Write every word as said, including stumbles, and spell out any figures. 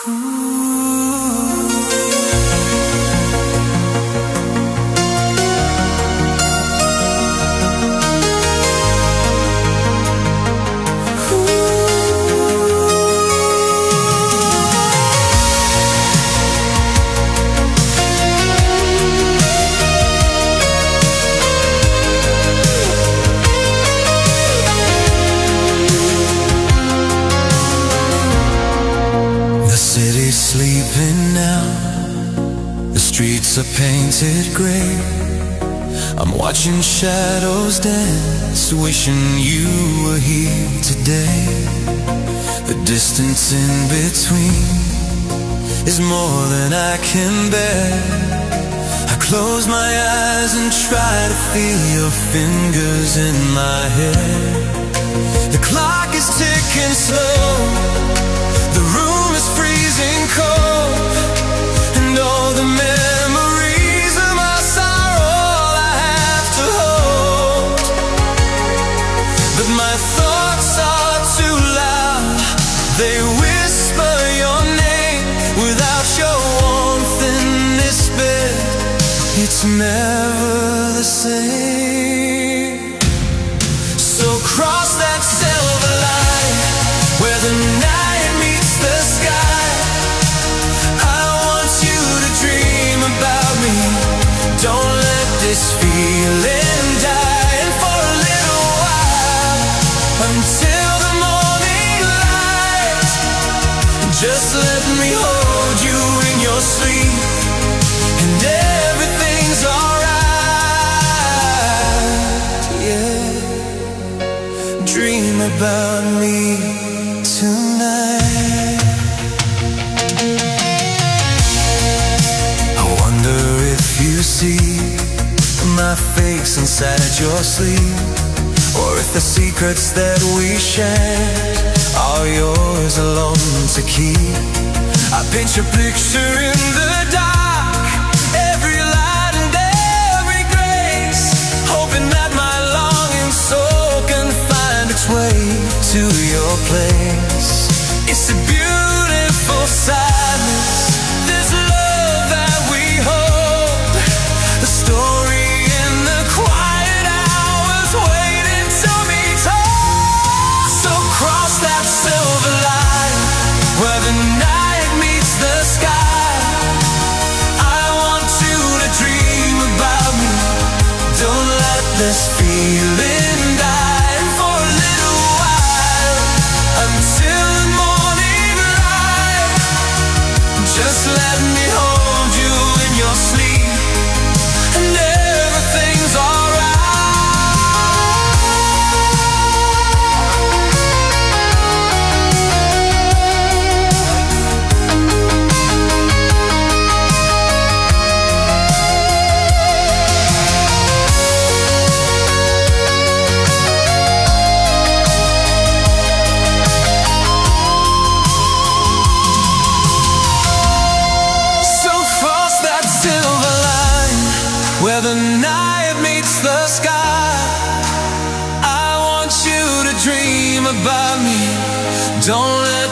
Sleeping now, the streets are painted grey. I'm watching shadows dance, wishing you were here today. The distance in between is more than I can bear. I close my eyes and try to feel your fingers in my hair. The clock is ticking slow, the room is freezing cold, and all the memories of my sorrow all I have to hold. But my thoughts are too loud, they whisper your name. Without your warmth in this bed, it's never the same. So cross that silver line where the night meets the sky. I want you to dream about me. Don't let this feeling die. And for a little while, until the morning light, just let me hold you in your sleep, and everything's alright. Yeah, dream about me tonight. I wonder if you see my face inside your sleep, or if the secrets that we shared are yours alone to keep. I paint your picture in the dark, every light and every grace, hoping that my longing soul can find its way to your place. It's a beautiful sadness, this love that we hold, the story in the quiet hours waiting to be told. So cross that silver line where the night meets the sky. I want you to dream about me. Don't let this feeling die. And for a little while, until the morning light, just let me hold you in your sleep, and everything's alright. Where the night meets the sky, I want you to dream about me. Don't let